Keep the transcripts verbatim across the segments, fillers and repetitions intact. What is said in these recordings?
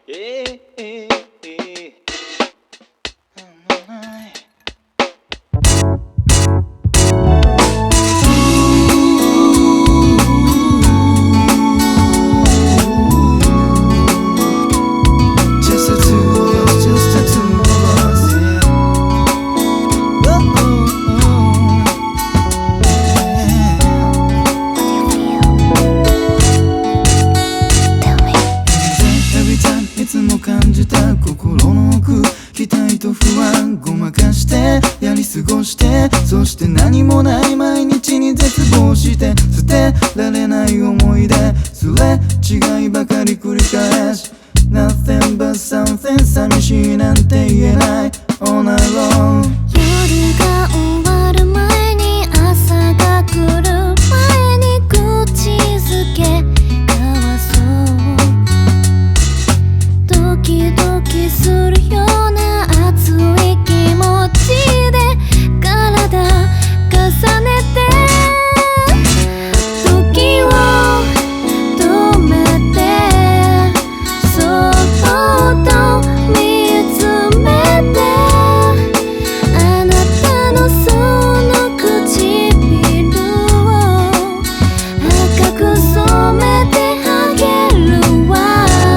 えーえーえーいつも感じた心の奥、期待と不安ごまかしてやり過ごして、そして何もない毎日に絶望して、捨てられない思い出すれ違いばかり繰り返し Nothing but something 寂しいなんて言えない All night long 夜が終わる前に朝が来る前に口づけ交わそうドキドキするような熱い気持ちで体重ねて時を止めてそっと見つめてあなたのその唇を赤く染めてあげるわ。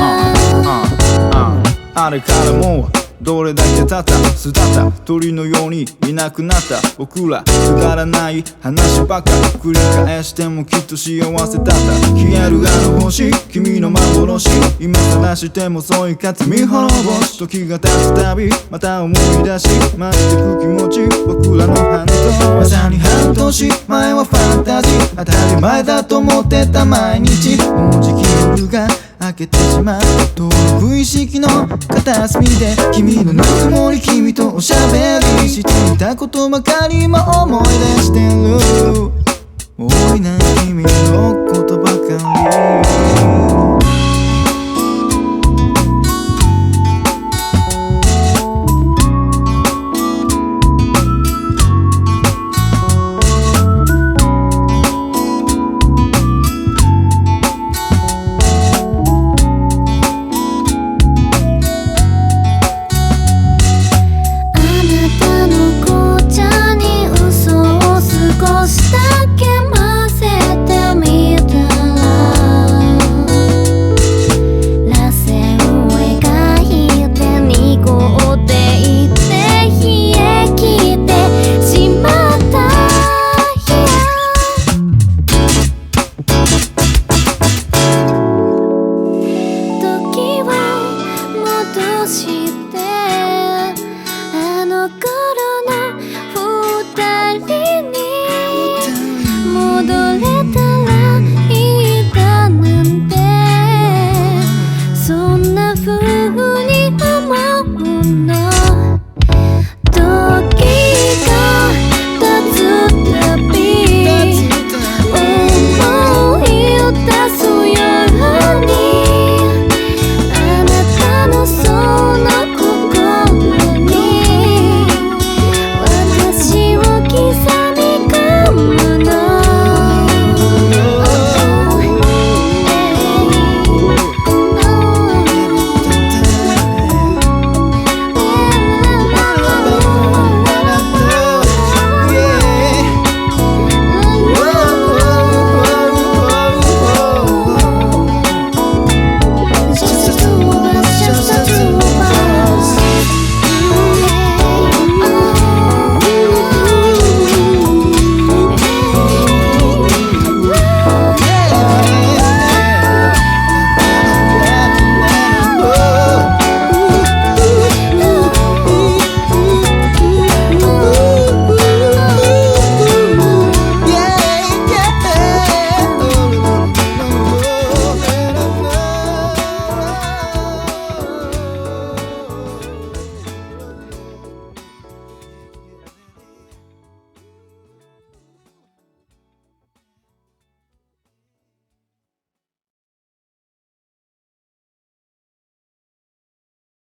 あれからもうどれだけ経った巣立った鳥のようにいなくなった僕らくだらない話ばか繰り返してもきっと幸せだった消えるあの星君の幻今探してもそういうかつ見滅ぼし時が経つたびまた思い出し増してく気持ち僕らの半年まさに半年前はファンタジー当たり前だと思ってた毎日もうじき夜が明けてしまう遠い無意識の片隅で君のぬくもり君とおしゃべりしていたことばかり今思い出してる多いな君のことばかり